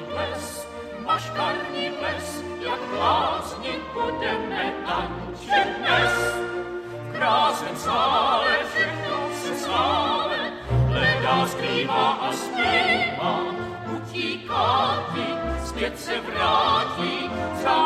ples, maškarný ples, jak blázni budeme tančit dnes. V krásném sále všechno se stále hledá, skrývá a zpívá, utíká ti, zpět se vrátí,